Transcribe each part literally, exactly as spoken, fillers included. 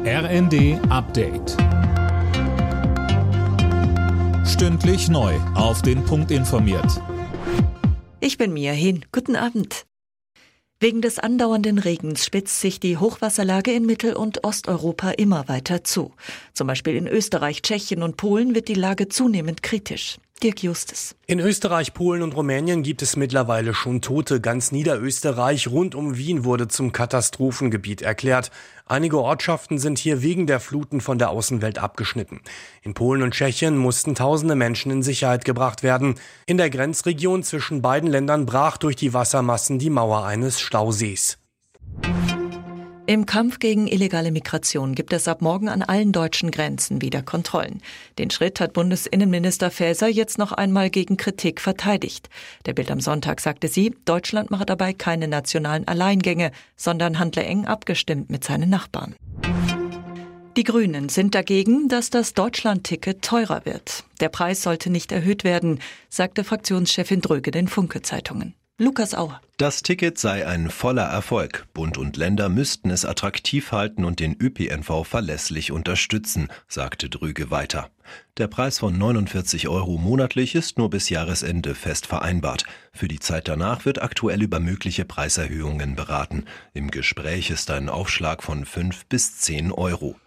R N D Update. Stündlich neu auf den Punkt informiert. Ich bin Mia Hin. Guten Abend. Wegen des andauernden Regens spitzt sich die Hochwasserlage in Mittel- und Osteuropa immer weiter zu. Zum Beispiel in Österreich, Tschechien und Polen wird die Lage zunehmend kritisch. Dirk Justus. In Österreich, Polen und Rumänien gibt es mittlerweile schon Tote. Ganz Niederösterreich rund um Wien wurde zum Katastrophengebiet erklärt. Einige Ortschaften sind hier wegen der Fluten von der Außenwelt abgeschnitten. In Polen und Tschechien mussten tausende Menschen in Sicherheit gebracht werden. In der Grenzregion zwischen beiden Ländern brach durch die Wassermassen die Mauer eines Stausees. Im Kampf gegen illegale Migration gibt es ab morgen an allen deutschen Grenzen wieder Kontrollen. Den Schritt hat Bundesinnenminister Faeser jetzt noch einmal gegen Kritik verteidigt. Der Bild am Sonntag sagte sie, Deutschland mache dabei keine nationalen Alleingänge, sondern handle eng abgestimmt mit seinen Nachbarn. Die Grünen sind dagegen, dass das Deutschland-Ticket teurer wird. Der Preis sollte nicht erhöht werden, sagte Fraktionschefin Dröge den Funke-Zeitungen. Lukas Auer. Das Ticket sei ein voller Erfolg. Bund und Länder müssten es attraktiv halten und den Ö P N V verlässlich unterstützen, sagte Dröge weiter. Der Preis von neunundvierzig Euro monatlich ist nur bis Jahresende fest vereinbart. Für die Zeit danach wird aktuell über mögliche Preiserhöhungen beraten. Im Gespräch ist ein Aufschlag von fünf bis zehn Euro.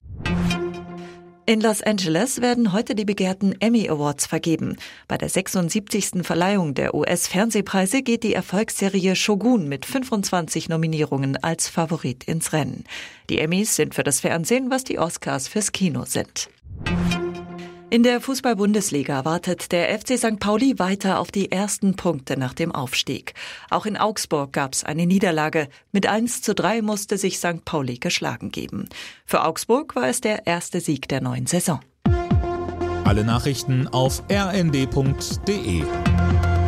In Los Angeles werden heute die begehrten Emmy Awards vergeben. Bei der sechsundsiebzigsten Verleihung der U S-Fernsehpreise geht die Erfolgsserie Shogun mit fünfundzwanzig Nominierungen als Favorit ins Rennen. Die Emmys sind für das Fernsehen, was die Oscars fürs Kino sind. In der Fußball-Bundesliga wartet der F C Sankt Pauli weiter auf die ersten Punkte nach dem Aufstieg. Auch in Augsburg gab es eine Niederlage. Mit eins zu drei musste sich Sankt Pauli geschlagen geben. Für Augsburg war es der erste Sieg der neuen Saison. Alle Nachrichten auf r n d punkt d e.